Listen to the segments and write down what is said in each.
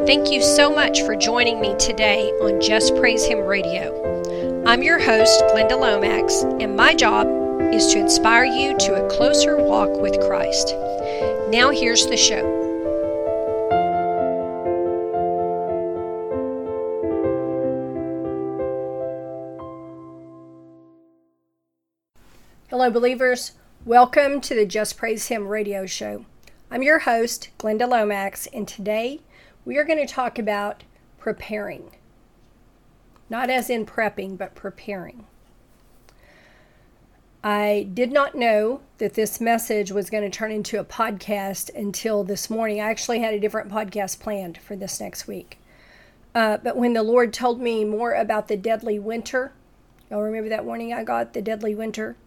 Thank you so much for joining me today on Just Praise Him Radio. I'm your host, Glenda Lomax, and my job is to inspire you to a closer walk with Christ. Now here's the show. Hello, believers. Welcome to the Just Praise Him radio show. I'm your host, Glenda Lomax, and today we are going to talk about preparing. Not as in prepping, but preparing. I did not know that this message was going to turn into a podcast until this morning. I actually had a different podcast planned for this next week. But when the Lord told me more about the deadly winter, y'all remember that warning I got, the deadly winter?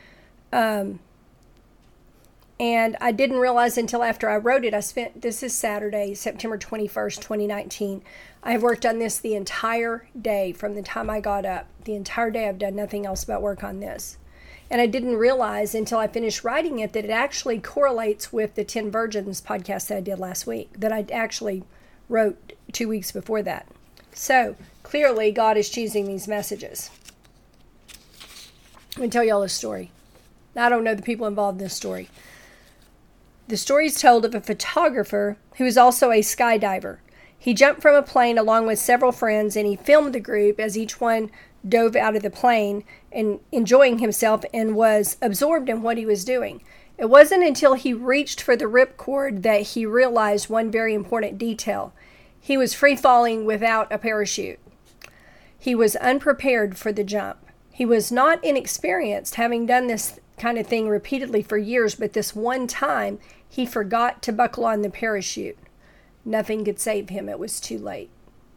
And I didn't realize until after I wrote it, this is Saturday, September 21st, 2019. I have worked on this the entire day from the time I got up. The entire day I've done nothing else but work on this. And I didn't realize until I finished writing it that it actually correlates with the 10 Virgins podcast that I did last week, that I actually wrote 2 weeks before that. So clearly God is choosing these messages. Let me tell y'all a story. I don't know the people involved in this story. The story is told of a photographer who is also a skydiver. He jumped from a plane along with several friends, and he filmed the group as each one dove out of the plane and enjoying himself and was absorbed in what he was doing. It wasn't until he reached for the ripcord that he realized one very important detail. He was free falling without a parachute. He was unprepared for the jump. He was not inexperienced, having done this kind of thing repeatedly for years, but this one time he forgot to buckle on the parachute. Nothing could save him. It was too late.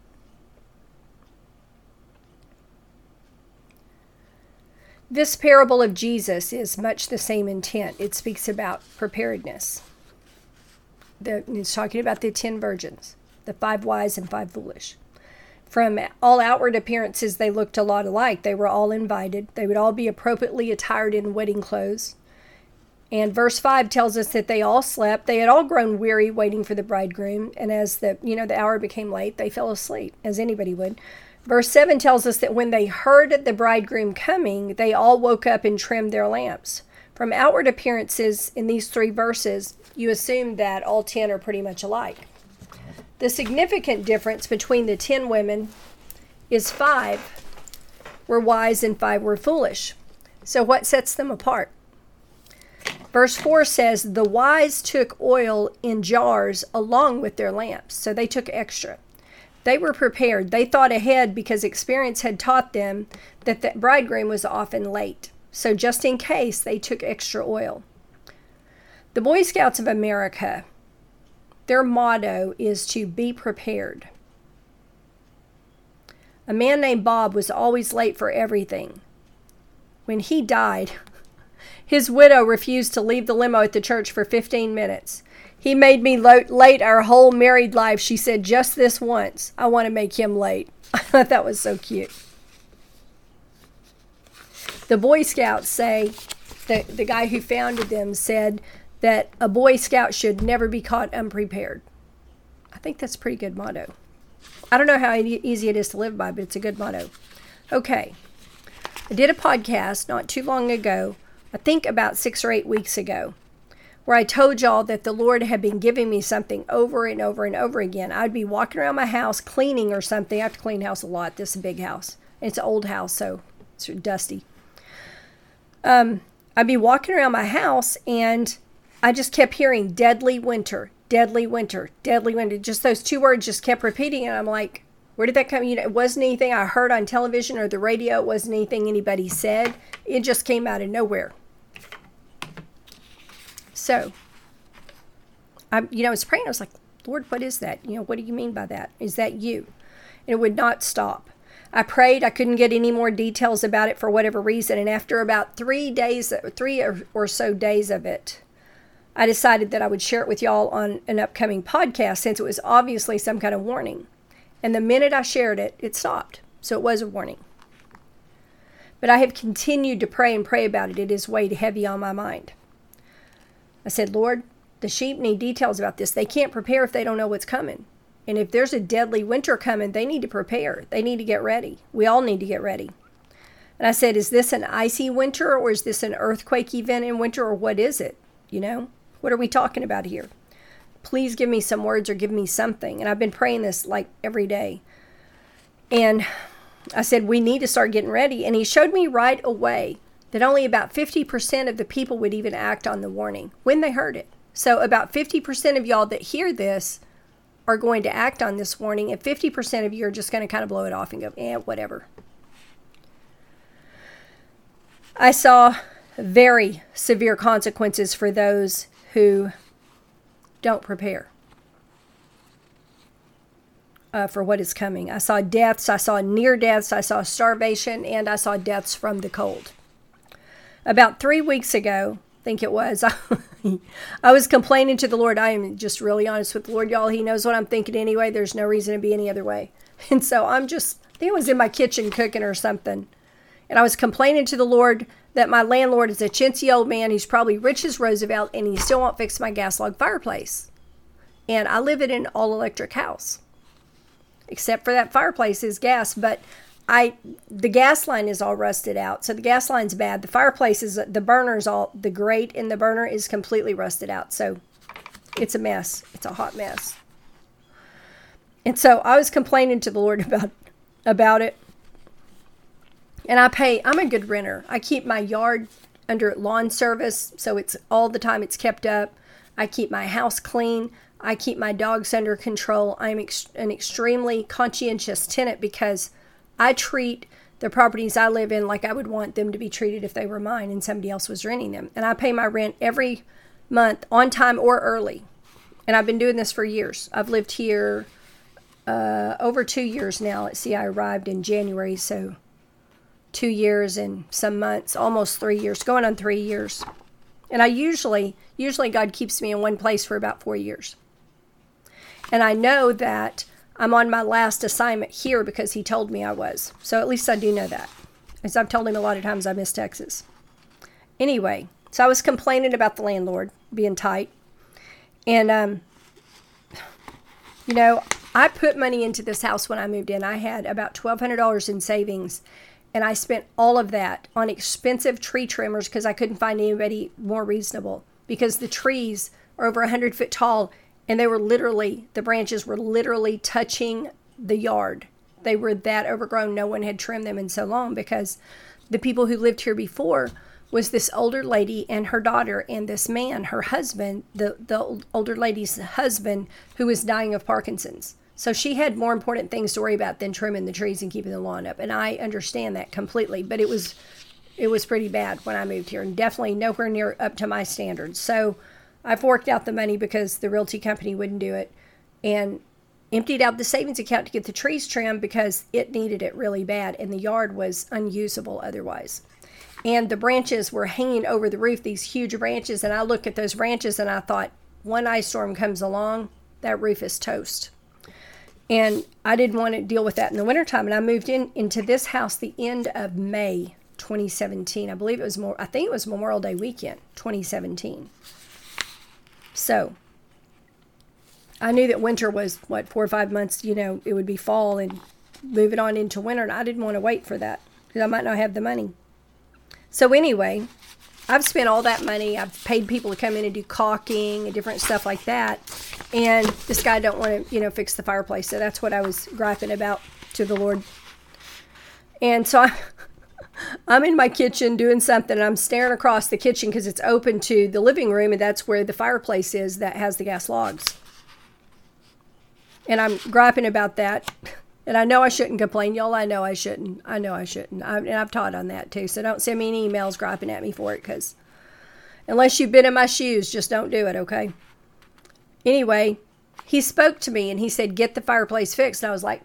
This parable of Jesus is much the same intent. It speaks about preparedness. It's talking about the 10 virgins, the 5 wise and 5 foolish. From all outward appearances, they looked a lot alike. They were all invited. They would all be appropriately attired in wedding clothes. And verse 5 tells us that they all slept. They had all grown weary waiting for the bridegroom. And as the hour became late, they fell asleep, as anybody would. Verse 7 tells us that when they heard the bridegroom coming, they all woke up and trimmed their lamps. From outward appearances in these 3 verses, you assume that all 10 are pretty much alike. The significant difference between the 10 women is 5 were wise and 5 were foolish. So what sets them apart? Verse 4 says, the wise took oil in jars along with their lamps. So they took extra. They were prepared. They thought ahead because experience had taught them that the bridegroom was often late. So just in case, they took extra oil. The Boy Scouts of America, their motto is to be prepared. A man named Bob was always late for everything. When he died, his widow refused to leave the limo at the church for 15 minutes. He made me late our whole married life. She said, just this once, I want to make him late. I thought that was so cute. The Boy Scouts say, the guy who founded them said, that a Boy Scout should never be caught unprepared. I think that's a pretty good motto. I don't know how easy it is to live by, but it's a good motto. Okay. I did a podcast not too long ago, I think about 6 or 8 weeks ago, where I told y'all that the Lord had been giving me something over and over and over again. I'd be walking around my house cleaning or something. I have to clean house a lot. This is a big house. It's an old house, so it's dusty. I'd be walking around my house and I just kept hearing deadly winter, deadly winter, deadly winter. Just those 2 words just kept repeating. And I'm like, where did that come? It wasn't anything I heard on television or the radio. It wasn't anything anybody said. It just came out of nowhere. So, I was praying. I was like, Lord, what is that? What do you mean by that? Is that you? And it would not stop. I prayed. I couldn't get any more details about it for whatever reason. And after about 3 or so days of it, I decided that I would share it with y'all on an upcoming podcast since it was obviously some kind of warning. And the minute I shared it, it stopped. So it was a warning. But I have continued to pray and pray about it. It is weighed heavy on my mind. I said, Lord, the sheep need details about this. They can't prepare if they don't know what's coming. And if there's a deadly winter coming, they need to prepare. They need to get ready. We all need to get ready. And I said, is this an icy winter, or is this an earthquake event in winter, or what is it? You know, what are we talking about here? Please give me some words or give me something. And I've been praying this like every day. And I said, we need to start getting ready. And he showed me right away that only about 50% of the people would even act on the warning when they heard it. So about 50% of y'all that hear this are going to act on this warning, and 50% of you are just going to kind of blow it off and go, whatever. I saw very severe consequences for those who don't prepare for what is coming. I saw deaths, I saw near deaths, I saw starvation, and I saw deaths from the cold. About 3 weeks ago, I think it was, I was complaining to the Lord. I am just really honest with the Lord, y'all. He knows what I'm thinking anyway. There's no reason to be any other way. And so I think I was in my kitchen cooking or something. And I was complaining to the Lord that my landlord is a chintzy old man. He's probably rich as Roosevelt, and he still won't fix my gas log fireplace. And I live in an all-electric house. Except for that fireplace is gas, but the gas line is all rusted out. So the gas line's bad. The fireplace is, the grate in the burner is completely rusted out. So it's a mess. It's a hot mess. And so I was complaining to the Lord about it. And I'm a good renter. I keep my yard under lawn service, so it's all the time it's kept up. I keep my house clean. I keep my dogs under control. I'm an extremely conscientious tenant because I treat the properties I live in like I would want them to be treated if they were mine and somebody else was renting them. And I pay my rent every month on time or early. And I've been doing this for years. I've lived here over 2 years now. Let's see, I arrived in January, so 2 years and some months, almost 3 years, going on 3 years. And I usually God keeps me in one place for about 4 years. And I know that I'm on my last assignment here because he told me I was. So at least I do know that. As I've told him a lot of times, I miss Texas. Anyway, so I was complaining about the landlord being tight. And, I put money into this house when I moved in. I had about $1,200 in savings. And I spent all of that on expensive tree trimmers because I couldn't find anybody more reasonable. Because the trees are over 100 foot tall, and the branches were literally touching the yard. They were that overgrown. No one had trimmed them in so long because the people who lived here before was this older lady and her daughter and this man, her husband, the older lady's husband, who was dying of Parkinson's. So she had more important things to worry about than trimming the trees and keeping the lawn up. And I understand that completely, but it was pretty bad when I moved here, and definitely nowhere near up to my standards. So I forked out the money because the realty company wouldn't do it, and emptied out the savings account to get the trees trimmed because it needed it really bad, and the yard was unusable otherwise. And the branches were hanging over the roof, these huge branches, and I looked at those branches and I thought, one ice storm comes along, that roof is toast. And I didn't want to deal with that in the wintertime. And I moved into this house the end of May 2017. I think it was Memorial Day weekend, 2017. So I knew that winter was, 4 or 5 months, it would be fall and move it on into winter. And I didn't want to wait for that because I might not have the money. So anyway, I've spent all that money. I've paid people to come in and do caulking and different stuff like that. And this guy don't want to, fix the fireplace. So that's what I was griping about to the Lord. And so I'm in my kitchen doing something, and I'm staring across the kitchen because it's open to the living room, and that's where the fireplace is that has the gas logs. And I'm griping about that. And I know I shouldn't complain, y'all. I know I shouldn't. And I've taught on that too. So don't send me any emails griping at me for it, because unless you've been in my shoes, just don't do it, okay? Anyway, he spoke to me and he said, get the fireplace fixed. And I was like,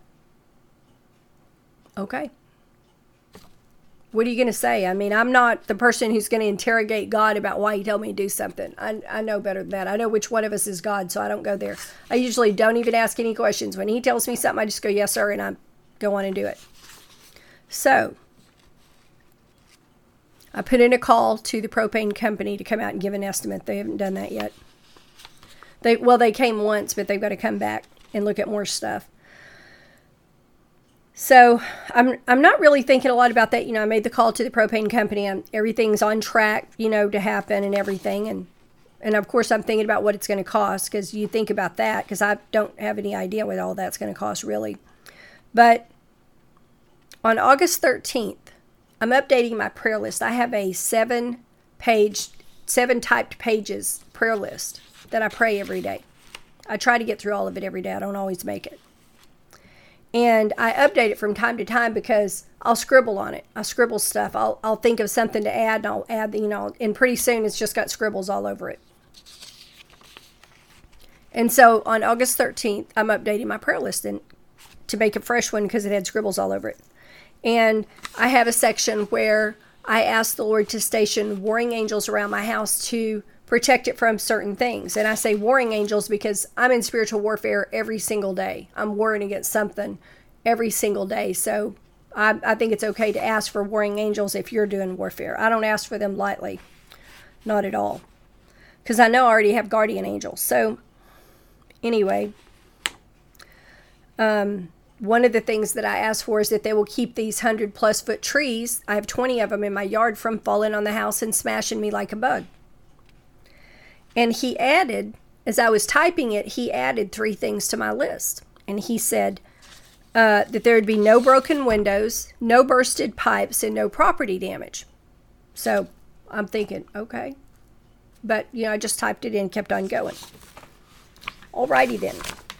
okay. What are you going to say? I mean, I'm not the person who's going to interrogate God about why he told me to do something. I know better than that. I know which one of us is God, so I don't go there. I usually don't even ask any questions. When he tells me something, I just go, yes, sir, and I go on and do it. So I put in a call to the propane company to come out and give an estimate. They haven't done that yet. They came once, but they've got to come back. and look at more stuff. So I'm not really thinking a lot about that. I made the call to the propane company, and everything's on track, to happen and everything. And of course, I'm thinking about what it's going to cost, because you think about that, because I don't have any idea what all that's going to cost, really. But on August 13th, I'm updating my prayer list. I have a 7 typed pages prayer list that I pray every day. I try to get through all of it every day. I don't always make it. And I update it from time to time because I'll scribble on it. I'll scribble stuff. I'll think of something to add, and I'll add, and pretty soon it's just got scribbles all over it. And so on August 13th, I'm updating my prayer list and to make a fresh one because it had scribbles all over it. And I have a section where I ask the Lord to station warring angels around my house to protect it from certain things. And I say warring angels because I'm in spiritual warfare every single day. I'm warring against something every single day. So I think it's okay to ask for warring angels if you're doing warfare. I don't ask for them lightly. Not at all. Because I know I already have guardian angels. So anyway, one of the things that I ask for is that they will keep these 100+ foot trees, I have 20 of them in my yard, from falling on the house and smashing me like a bug. And he added, as I was typing it, he added 3 things to my list. And he said that there would be no broken windows, no bursted pipes, and no property damage. So I'm thinking, okay. But, I just typed it in, kept on going. Alrighty then.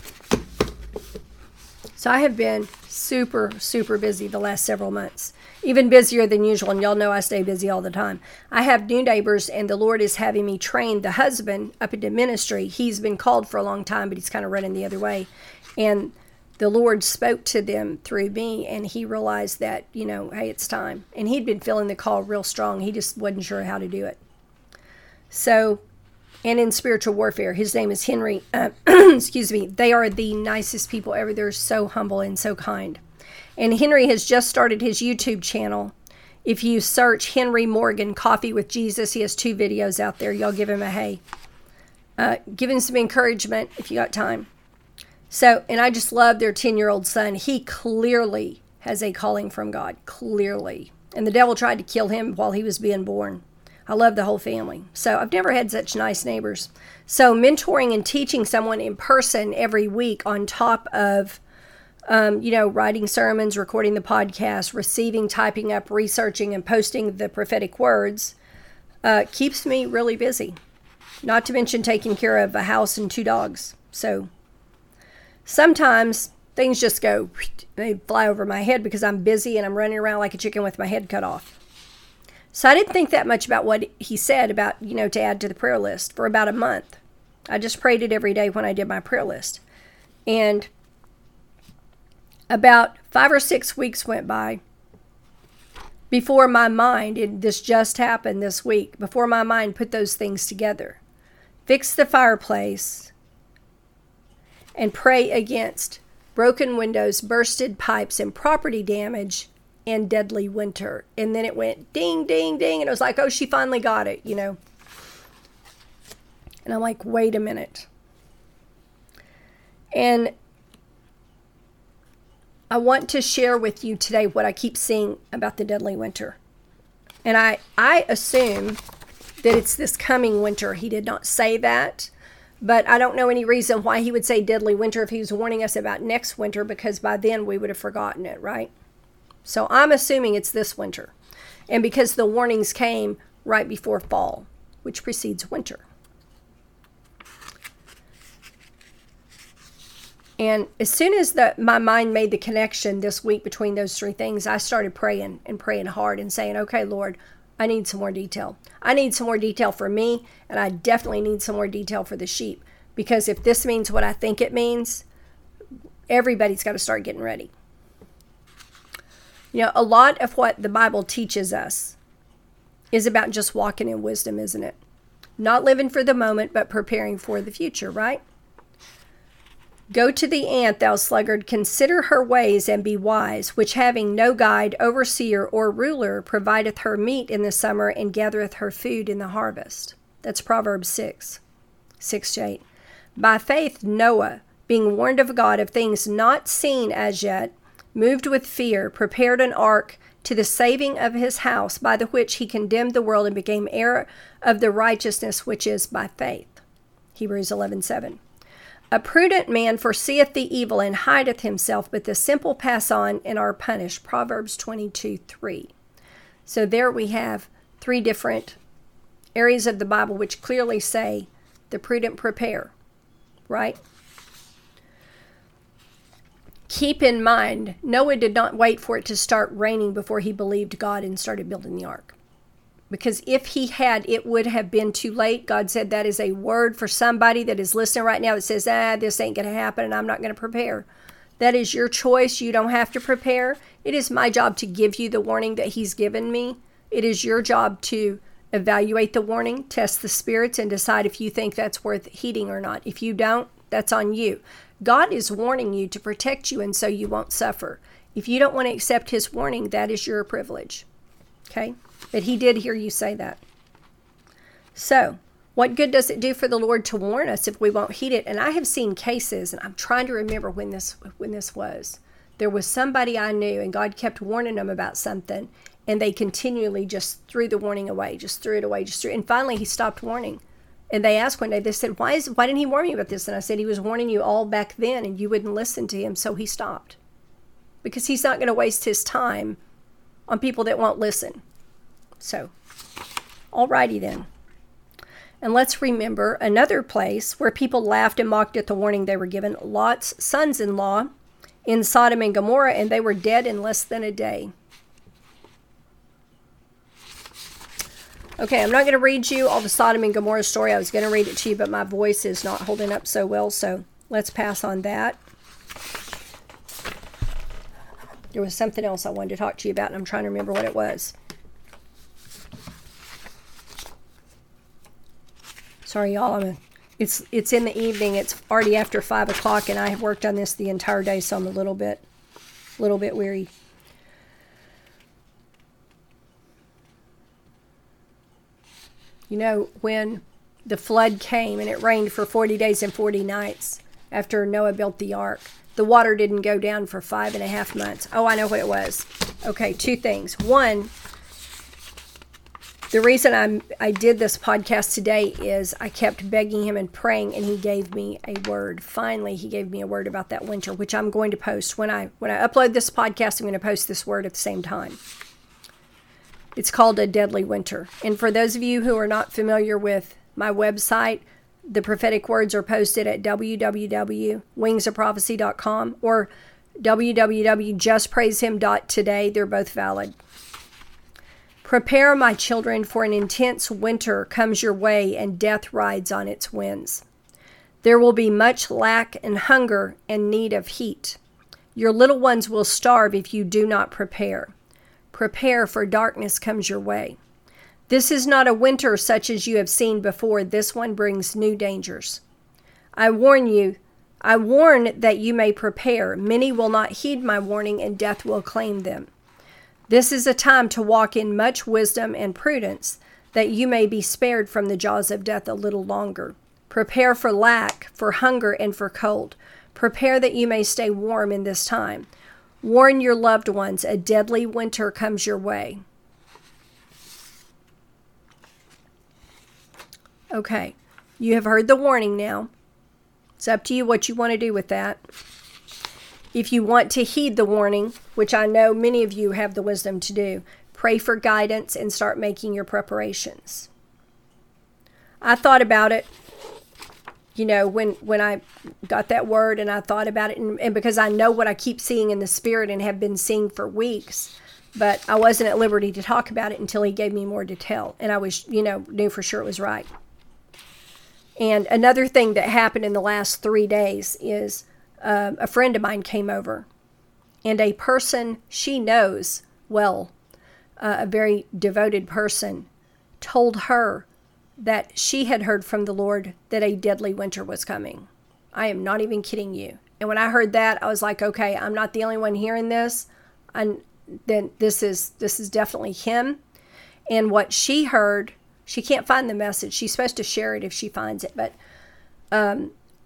So I have been super, super busy the last several months. Even busier than usual, and y'all know I stay busy all the time. I have new neighbors, and the Lord is having me train the husband up into ministry. He's been called for a long time, but he's kind of running the other way. And the Lord spoke to them through me, and he realized that, hey, it's time. And he'd been feeling the call real strong. He just wasn't sure how to do it. So, and in spiritual warfare, his name is Henry. Excuse me. They are the nicest people ever. They're so humble and so kind. And Henry has just started his YouTube channel. If you search Henry Morgan, Coffee with Jesus, he has 2 videos out there. Y'all give him a hey. Give him some encouragement if you got time. So, and I just love their 10-year-old son. He clearly has a calling from God. Clearly. And the devil tried to kill him while he was being born. I love the whole family. So I've never had such nice neighbors. So mentoring and teaching someone in person every week on top of writing sermons, recording the podcast, receiving, typing up, researching, and posting the prophetic words, keeps me really busy. Not to mention taking care of a house and 2 dogs. So sometimes things just they fly over my head because I'm busy and I'm running around like a chicken with my head cut off. So I didn't think that much about what he said about, to add to the prayer list for about a month. I just prayed it every day when I did my prayer list. And about 5 or 6 weeks went by before my mind, and this just happened this week, before my mind put those things together. Fix the fireplace and pray against broken windows, bursted pipes, and property damage in deadly winter. And then it went ding, ding, ding. And it was like, oh, she finally got it, And I'm like, wait a minute. And I want to share with you today what I keep seeing about the deadly winter. And I assume that it's this coming winter. He did not say that, but I don't know any reason why he would say deadly winter if he was warning us about next winter, because by then we would have forgotten it, right? So I'm assuming it's this winter. And because the warnings came right before fall, which precedes winter. And as soon as my mind made the connection this week between those 3 things, I started praying and praying hard and saying, okay, Lord, I need some more detail. I need some more detail for me, and I definitely need some more detail for the sheep. Because if this means what I think it means, everybody's got to start getting ready. A lot of what the Bible teaches us is about just walking in wisdom, isn't it? Not living for the moment, but preparing for the future, right? Go to the ant, thou sluggard, consider her ways and be wise, which having no guide, overseer, or ruler, provideth her meat in the summer and gathereth her food in the harvest. That's Proverbs 6:6-8. By faith Noah, being warned of God of things not seen as yet, moved with fear, prepared an ark to the saving of his house, by the which he condemned the world and became heir of the righteousness which is by faith. Hebrews 11:7. A prudent man foreseeth the evil and hideth himself, but the simple pass on and are punished. Proverbs 22:3. So there we have 3 different areas of the Bible which clearly say the prudent prepare, right? Keep in mind, Noah did not wait for it to start raining before he believed God and started building the ark. Because if he had, it would have been too late. God said that is a word for somebody that is listening right now that says, this ain't going to happen and I'm not going to prepare. That is your choice. You don't have to prepare. It is my job to give you the warning that he's given me. It is your job to evaluate the warning, test the spirits, and decide if you think that's worth heeding or not. If you don't, that's on you. God is warning you to protect you and so you won't suffer. If you don't want to accept his warning, that is your privilege. Okay? But he did hear you say that. So, what good does it do for the Lord to warn us if we won't heed it? And I have seen cases, and I'm trying to remember when this was. There was somebody I knew, and God kept warning them about something, and they continually just threw the warning away, just threw it away, and finally he stopped warning. And they asked one day, they said, why didn't he warn me about this? And I said, he was warning you all back then, and you wouldn't listen to him, so he stopped. Because he's not going to waste his time on people that won't listen. So, alrighty then. And let's remember another place where people laughed and mocked at the warning they were given. Lot's sons-in-law in Sodom and Gomorrah, and they were dead in less than a day. Okay, I'm not going to read you all the Sodom and Gomorrah story. I was going to read it to you, but my voice is not holding up so well, so let's pass on that. There was something else I wanted to talk to you about, and I'm trying to remember what it was. Sorry, y'all. It's in the evening. It's already after 5 o'clock, and I have worked on this the entire day, so I'm a little bit weary. You know, when the flood came and it rained for 40 days and 40 nights after Noah built the ark, the water didn't go down for 5.5 months. Oh, I know what it was. Okay, 2 things. One, the reason I did this podcast today is I kept begging him and praying, and he gave me a word. Finally, he gave me a word about that winter, which I'm going to post. When I upload this podcast, I'm going to post this word at the same time. It's called a deadly winter. And for those of you who are not familiar with my website, the prophetic words are posted at www.wingsofprophecy.com or www.justpraisehim.today. They're both valid. Prepare, my children, for an intense winter comes your way, and death rides on its winds. There will be much lack and hunger and need of heat. Your little ones will starve if you do not prepare. Prepare, for darkness comes your way. This is not a winter such as you have seen before. This one brings new dangers. I warn that you may prepare. Many will not heed my warning, and death will claim them. This is a time to walk in much wisdom and prudence, that you may be spared from the jaws of death a little longer. Prepare for lack, for hunger, and for cold. Prepare that you may stay warm in this time. Warn your loved ones, a deadly winter comes your way. Okay, you have heard the warning now. It's up to you what you want to do with that. If you want to heed the warning, which I know many of you have the wisdom to do, pray for guidance and start making your preparations. I thought about it, you know, when I got that word, and I thought about it, and because I know what I keep seeing in the spirit and have been seeing for weeks, but I wasn't at liberty to talk about it until he gave me more detail, and I was, knew for sure it was right. And another thing that happened in the last 3 days is a friend of mine came over, and a person she knows well, a very devoted person, told her that she had heard from the Lord that a deadly winter was coming. I am not even kidding you. And when I heard that, I was like, okay, I'm not the only one hearing this. And then this is definitely him. And what she heard, she can't find the message. She's supposed to share it if she finds it. But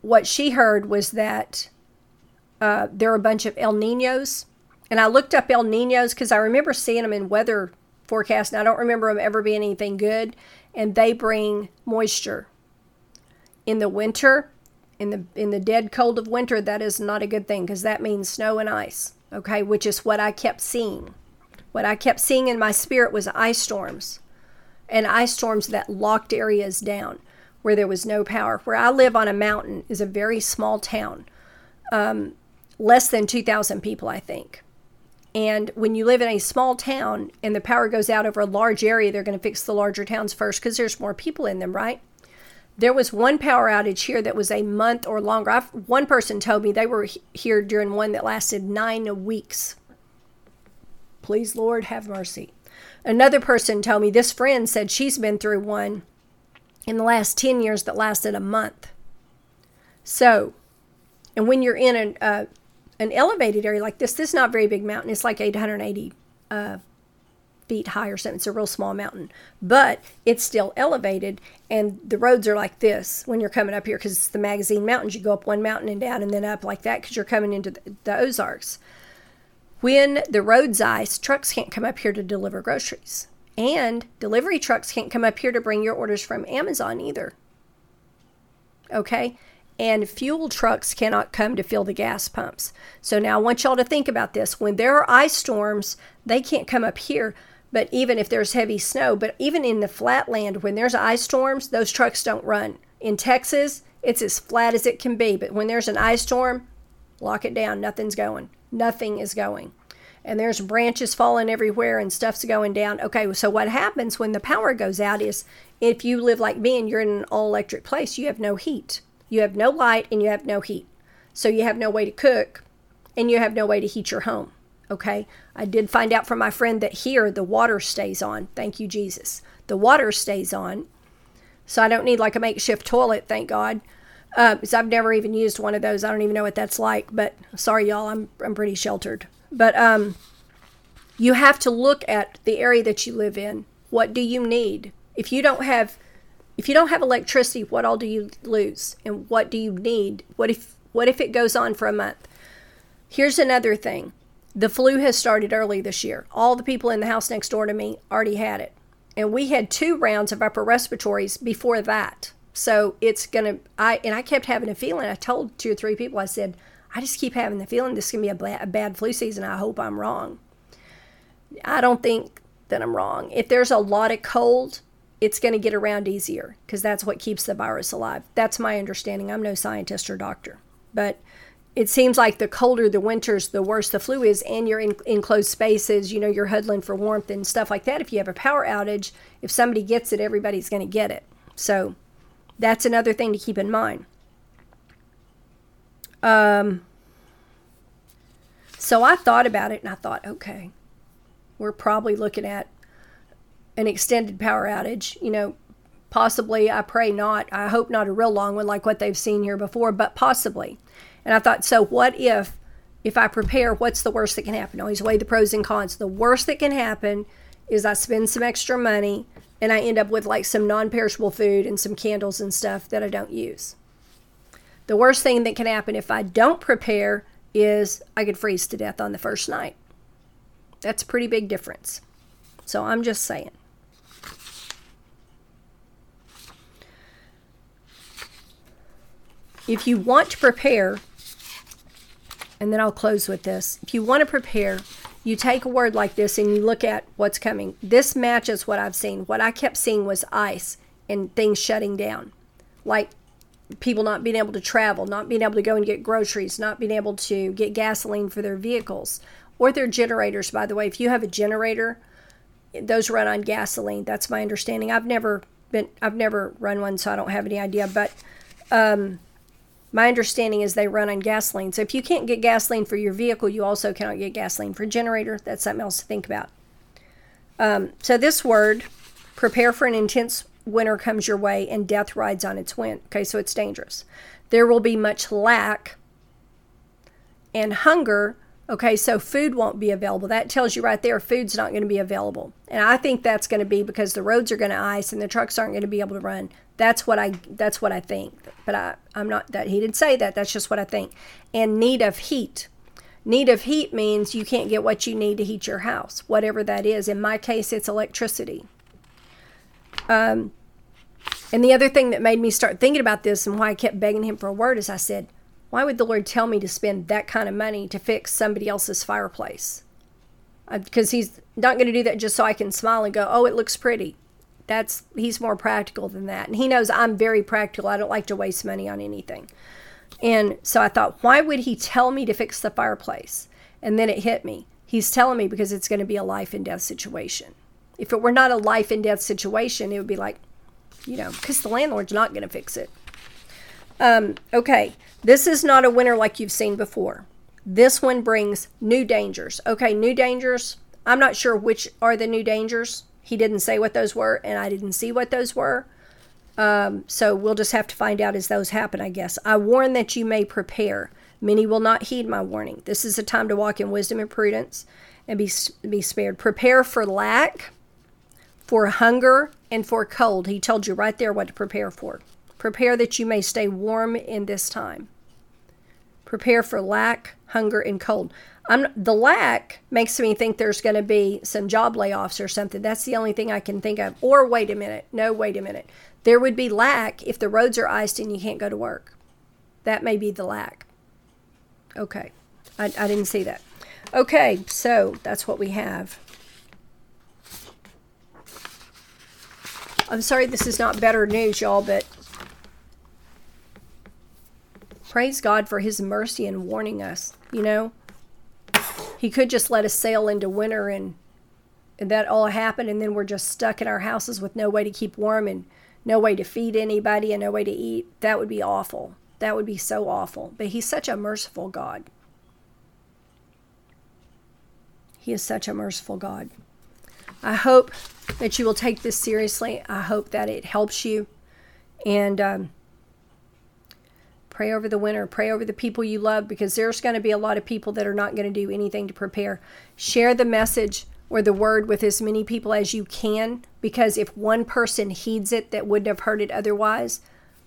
what she heard was that there are a bunch of El Ninos. And I looked up El Ninos because I remember seeing them in weather forecasts, and I don't remember them ever being anything good. And they bring moisture. In the winter, in the dead cold of winter, that is not a good thing because that means snow and ice, okay, which is what I kept seeing. What I kept seeing in my spirit was ice storms, and ice storms that locked areas down where there was no power. Where I live on a mountain is a very small town, less than 2,000 people, I think. And when you live in a small town and the power goes out over a large area, they're going to fix the larger towns first because there's more people in them, right? There was one power outage here that was a month or longer. One person told me they were here during one that lasted 9 weeks. Please, Lord, have mercy. Another person told me, this friend said she's been through one in the last 10 years that lasted a month. So, and when you're in an elevated area like this is not a very big mountain. It's like 880 feet high or something. It's a real small mountain, but it's still elevated, and the roads are like this when you're coming up here because it's the Magazine Mountains. You go up one mountain and down and then up like that because you're coming into the Ozarks. When the road's ice, trucks can't come up here to deliver groceries, and delivery trucks can't come up here to bring your orders from Amazon either. Okay? And fuel trucks cannot come to fill the gas pumps. So now I want y'all to think about this. When there are ice storms, they can't come up here. But even if there's heavy snow, but even in the flatland, when there's ice storms, those trucks don't run. In Texas, it's as flat as it can be. But when there's an ice storm, lock it down. Nothing's going. Nothing is going. And there's branches falling everywhere and stuff's going down. Okay, so what happens when the power goes out is if you live like me and you're in an all-electric place, you have no heat. You have no light and you have no heat. So you have no way to cook and you have no way to heat your home. Okay? I did find out from my friend that here the water stays on. Thank you, Jesus. The water stays on. So I don't need like a makeshift toilet, thank God. Because I've never even used one of those. I don't even know what that's like. But sorry, y'all, I'm pretty sheltered. But you have to look at the area that you live in. What do you need? If you don't have electricity, what all do you lose? And what do you need? What if it goes on for a month? Here's another thing. The flu has started early this year. All the people in the house next door to me already had it. And we had 2 rounds of upper respiratories before that. So it's going to, I kept having a feeling. I told 2 or 3 people, I said, I just keep having the feeling this is going to be a bad flu season. I hope I'm wrong. I don't think that I'm wrong. If there's a lot of cold, it's going to get around easier because that's what keeps the virus alive. That's my understanding. I'm no scientist or doctor. But it seems like the colder the winters, the worse the flu is, and you're in enclosed spaces, you're huddling for warmth and stuff like that. If you have a power outage, if somebody gets it, everybody's going to get it. So that's another thing to keep in mind. So I thought about it and I thought, okay, we're probably looking at an extended power outage, possibly, I pray not, I hope not a real long one like what they've seen here before, but possibly. And I thought, so what if I prepare, what's the worst that can happen? I always weigh the pros and cons. The worst that can happen is I spend some extra money and I end up with like some non-perishable food and some candles and stuff that I don't use. The worst thing that can happen if I don't prepare is I could freeze to death on the first night. That's a pretty big difference. So I'm just saying. If you want to prepare, and then I'll close with this. If you want to prepare, you take a word like this and you look at what's coming. This matches what I've seen. What I kept seeing was ice and things shutting down. Like people not being able to travel, not being able to go and get groceries, not being able to get gasoline for their vehicles or their generators, by the way. If you have a generator, those run on gasoline. That's my understanding. I've never run one, so I don't have any idea. But my understanding is they run on gasoline. So if you can't get gasoline for your vehicle, you also cannot get gasoline for a generator. That's something else to think about. So this word, prepare for an intense winter comes your way and death rides on its wind. Okay, so it's dangerous. There will be much lack and hunger Okay, so food won't be available. That tells you right there food's not going to be available. And I think that's going to be because the roads are going to ice and the trucks aren't going to be able to run. That's what I think. But I'm not that he didn't say that. That's just what I think. And need of heat. Need of heat means you can't get what you need to heat your house, whatever that is. In my case, it's electricity. And the other thing that made me start thinking about this and why I kept begging him for a word is I said, why would the Lord tell me to spend that kind of money to fix somebody else's fireplace? Because he's not going to do that just so I can smile and go, oh, it looks pretty. He's more practical than that. And he knows I'm very practical. I don't like to waste money on anything. And so I thought, why would he tell me to fix the fireplace? And then it hit me. He's telling me because it's going to be a life and death situation. If it were not a life and death situation, it would be like, because the landlord's not going to fix it. Okay, this is not a winter like you've seen before. This one brings new dangers. Okay, new dangers. I'm not sure which are the new dangers. He didn't say what those were, and I didn't see what those were. So we'll just have to find out as those happen, I guess. I warn that you may prepare. Many will not heed my warning. This is a time to walk in wisdom and prudence and be spared. Prepare for lack, for hunger, and for cold. He told you right there what to prepare for. Prepare that you may stay warm in this time. Prepare for lack, hunger, and cold. The lack makes me think there's going to be some job layoffs or something. That's the only thing I can think of. Or wait a minute. No, wait a minute. There would be lack if the roads are iced and you can't go to work. That may be the lack. Okay. I didn't see that. Okay, so that's what we have. I'm sorry this is not better news, y'all, but praise God for his mercy and warning us, He could just let us sail into winter and that all happened, and then we're just stuck in our houses with no way to keep warm and no way to feed anybody and no way to eat. That would be awful. That would be so awful. But he's such a merciful God. He is such a merciful God. I hope that you will take this seriously. I hope that it helps you. And pray over the winter. Pray over the people you love, because there's going to be a lot of people that are not going to do anything to prepare. Share the message or the word with as many people as you can, because if one person heeds it that wouldn't have heard it otherwise,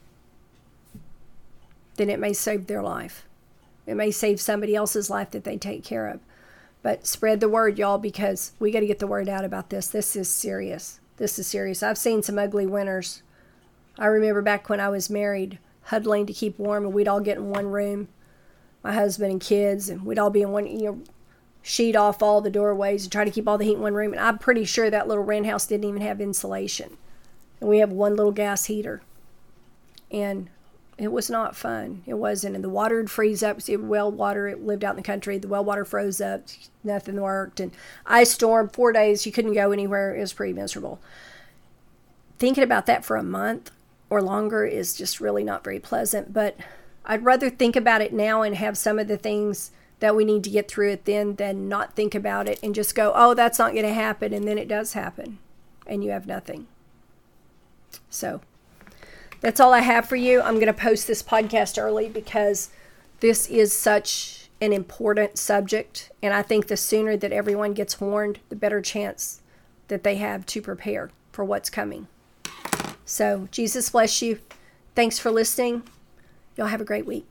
then it may save their life. It may save somebody else's life that they take care of. But spread the word, y'all, because we got to get the word out about this. This is serious. This is serious. I've seen some ugly winters. I remember back when I was married, huddling to keep warm, and we'd all get in one room, my husband and kids, and we'd all be in one, sheet off all the doorways and try to keep all the heat in one room. And I'm pretty sure that little rent house didn't even have insulation. And we have one little gas heater. And it was not fun. It wasn't. And the water would freeze up. See, well water, it lived out in the country. The well water froze up. Nothing worked. And ice storm, 4 days, you couldn't go anywhere. It was pretty miserable. Thinking about that for a month or longer is just really not very pleasant. But I'd rather think about it now and have some of the things that we need to get through it then than not think about it and just go, oh, that's not going to happen. And then it does happen. And you have nothing. So that's all I have for you. I'm going to post this podcast early because this is such an important subject. And I think the sooner that everyone gets warned, the better chance that they have to prepare for what's coming. So Jesus bless you. Thanks for listening. Y'all have a great week.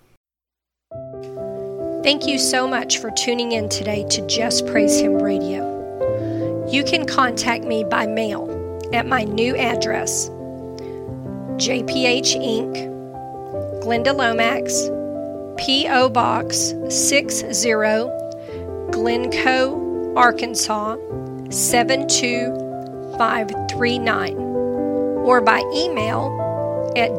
Thank you so much for tuning in today to Just Praise Him Radio. You can contact me by mail at my new address, JPH Inc., Glenda Lomax, P.O. Box 60, Glencoe, Arkansas 72539, or by email at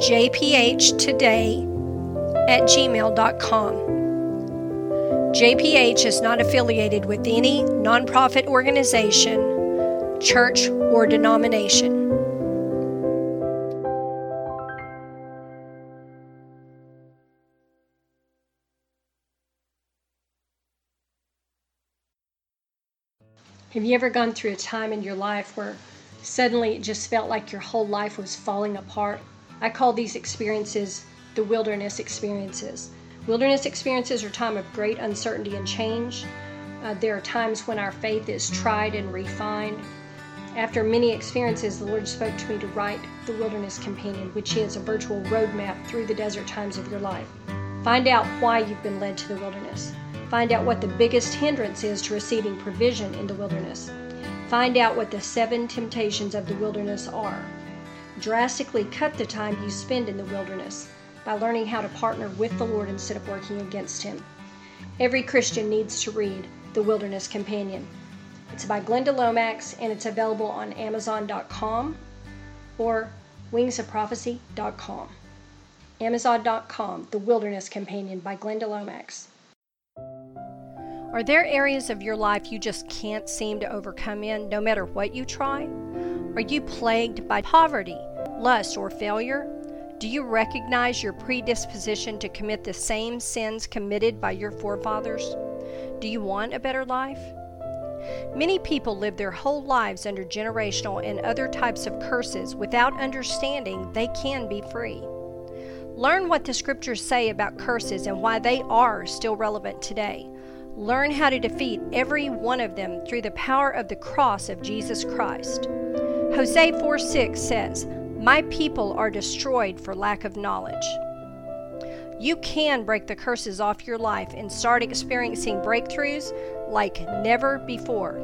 jphtoday@gmail.com. JPH is not affiliated with any nonprofit organization, church, or denomination. Have you ever gone through a time in your life where suddenly it just felt like your whole life was falling apart? I call these experiences the wilderness experiences, Wilderness experiences are a time of great uncertainty and change. There are times when our faith is tried and refined. After many experiences, the Lord spoke to me to write the Wilderness Companion, which is a virtual roadmap through the desert times of your life. Find out why you've been led to the wilderness. Find out what the biggest hindrance is to receiving provision in the wilderness. Find out what the 7 temptations of the wilderness are. Drastically cut the time you spend in the wilderness by learning how to partner with the Lord instead of working against Him. Every Christian needs to read The Wilderness Companion. It's by Glenda Lomax, and it's available on Amazon.com or wingsofprophecy.com. Amazon.com, The Wilderness Companion by Glenda Lomax. Are there areas of your life you just can't seem to overcome in, no matter what you try? Are you plagued by poverty, lust, or failure? Do you recognize your predisposition to commit the same sins committed by your forefathers? Do you want a better life? Many people live their whole lives under generational and other types of curses without understanding they can be free. Learn what the scriptures say about curses and why they are still relevant today. Learn how to defeat every one of them through the power of the cross of Jesus Christ. Hosea 4:6 says, "My people are destroyed for lack of knowledge." You can break the curses off your life and start experiencing breakthroughs like never before.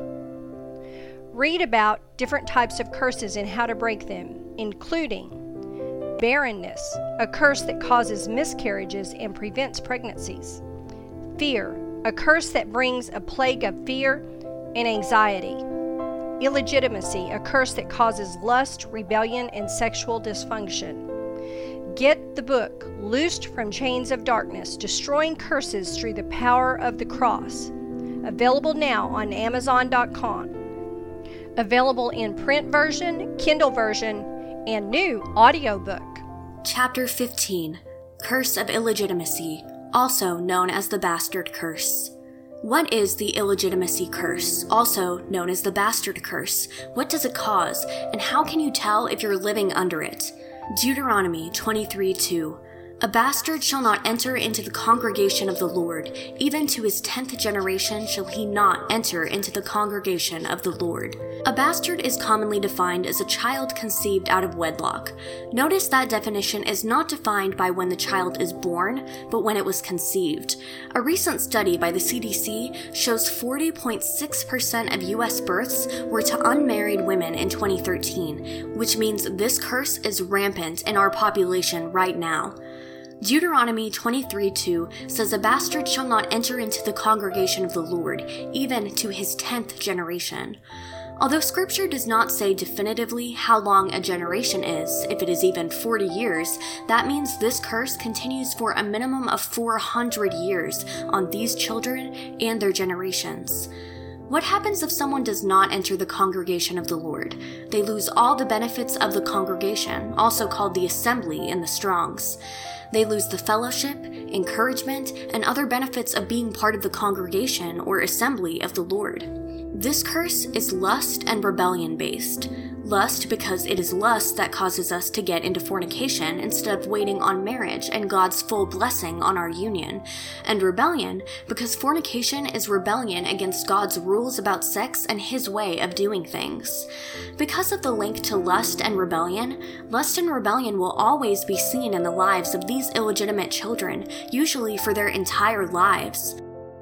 Read about different types of curses and how to break them, including barrenness, a curse that causes miscarriages and prevents pregnancies; fear, a curse that brings a plague of fear and anxiety; illegitimacy, a curse that causes lust, rebellion, and sexual dysfunction. Get the book, Loosed from Chains of Darkness, Destroying Curses Through the Power of the Cross. Available now on Amazon.com. Available in print version, Kindle version, and new audiobook. Chapter 15, Curse of Illegitimacy, also known as the Bastard Curse. What is the illegitimacy curse, also known as the bastard curse? What does it cause, and how can you tell if you're living under it? Deuteronomy 23:2. A bastard shall not enter into the congregation of the Lord, even to his 10th generation shall he not enter into the congregation of the Lord. A bastard is commonly defined as a child conceived out of wedlock. Notice that definition is not defined by when the child is born, but when it was conceived. A recent study by the CDC shows 40.6% of U.S. births were to unmarried women in 2013, which means this curse is rampant in our population right now. Deuteronomy 23:2 says, "A bastard shall not enter into the congregation of the Lord, even to his 10th generation." Although scripture does not say definitively how long a generation is, if it is even 40 years, that means this curse continues for a minimum of 400 years on these children and their generations. What happens if someone does not enter the congregation of the Lord? They lose all the benefits of the congregation, also called the assembly in the Strongs. They lose the fellowship, encouragement, and other benefits of being part of the congregation or assembly of the Lord. This curse is lust and rebellion based. Lust because it is lust that causes us to get into fornication instead of waiting on marriage and God's full blessing on our union. And rebellion because fornication is rebellion against God's rules about sex and His way of doing things. Because of the link to lust and rebellion will always be seen in the lives of these illegitimate children, usually for their entire lives.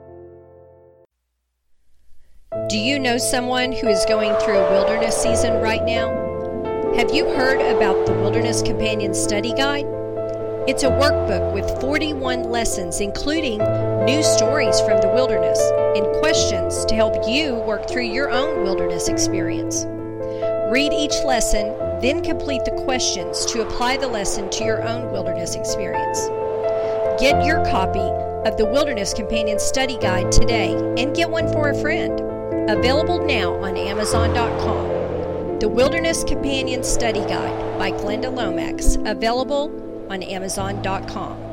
Do you know someone who is going through a wilderness season right now? Have you heard about the Wilderness Companion Study Guide? It's a workbook with 41 lessons, including new stories from the wilderness and questions to help you work through your own wilderness experience. Read each lesson, then complete the questions to apply the lesson to your own wilderness experience. Get your copy of the Wilderness Companion Study Guide today and get one for a friend. Available now on Amazon.com. The Wilderness Companion Study Guide by Glenda Lomax. Available on Amazon.com.